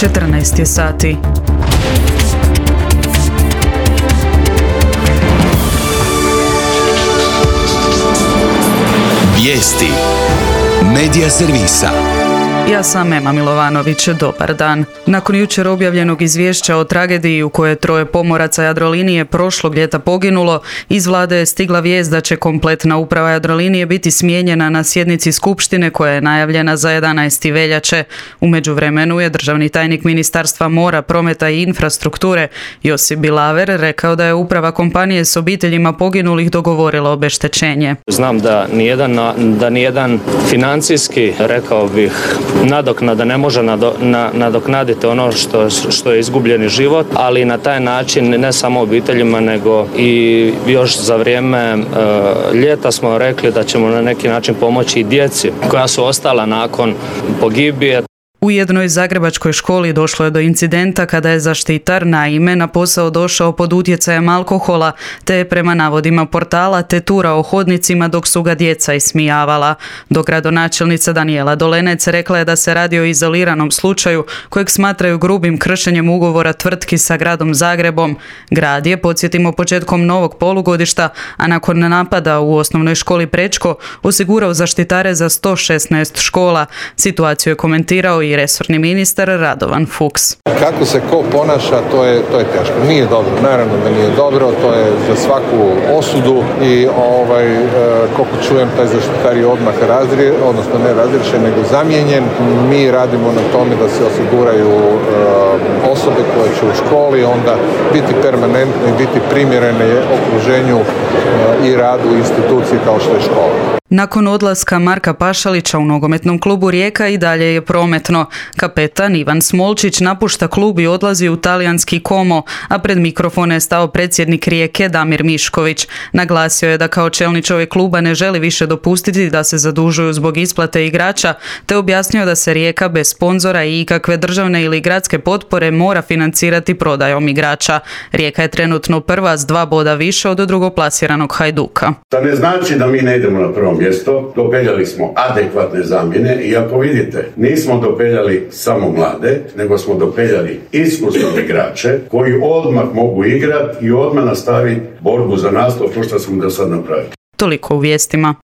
14 je sati. Vijesti Medija servisa. Ja sam Ema Milovanović, dobar dan. Nakon jučer objavljenog izvješća o tragediji u kojoj je 3 pomoraca Jadrolinije prošlog ljeta poginulo, iz vlade je stigla vijest da će kompletna uprava Jadrolinije biti smijenjena na sjednici skupštine koja je najavljena za 11. veljače. U međuvremenu je državni tajnik Ministarstva mora, prometa i infrastrukture Josip Bilaver rekao da je uprava kompanije s obiteljima poginulih dogovorila obeštećenje. Znam da nijedan financijski, rekao bih, nadoknada ne može nadoknaditi ono što je izgubljeni život, ali na taj način ne samo obiteljima nego i još za vrijeme ljeta smo rekli da ćemo na neki način pomoći i djeci koja su ostala nakon pogibije. U jednoj zagrebačkoj školi došlo je do incidenta kada je zaštitar naime na posao došao pod utjecajem alkohola, te je prema navodima portala teturao hodnicima dok su ga djeca ismijavala. Dok gradonačelnica Danijela Dolenec rekla je da se radi o izoliranom slučaju kojeg smatraju grubim kršenjem ugovora tvrtki sa gradom Zagrebom. Grad je, podsjetimo, početkom novog polugodišta, a nakon napada u osnovnoj školi Prečko, osigurao zaštitare za 116 škola. Situaciju je komentirao i resorni ministar Radovan Fuchs. Kako se ko ponaša, to je teško. Nije dobro, naravno da nije dobro, to je za svaku osudu i koliko čujem, taj zaštitar je odmah ne razriješen, nego zamijenjen. Mi radimo na tome da se osiguraju osobe koje će u školi onda biti permanentne i biti primjerene okruženju i radu institucije kao što je škola. Nakon odlaska Marka Pašalića u nogometnom klubu Rijeka i dalje je prometno. Kapetan Ivan Smolčić napušta klub i odlazi u talijanski Como, a pred mikrofone je stao predsjednik Rijeke Damir Mišković. Naglasio je da kao čelni čovjek kluba ne želi više dopustiti da se zadužuju zbog isplate igrača, te objasnio da se Rijeka bez sponzora i ikakve državne ili gradske potpore mora financirati prodajom igrača. Rijeka je trenutno prva s 2 boda više od drugoplasiranog Hajduka. To ne znači da mi ne idemo na prvo mjesto, dopeljali smo adekvatne zamjene i ako vidite, nismo dopeljali samo mlade, nego smo dopeljali iskusne igrače koji odmah mogu igrati i odmah nastaviti borbu za naslov, to što smo do sad napravili. Toliko u vijestima.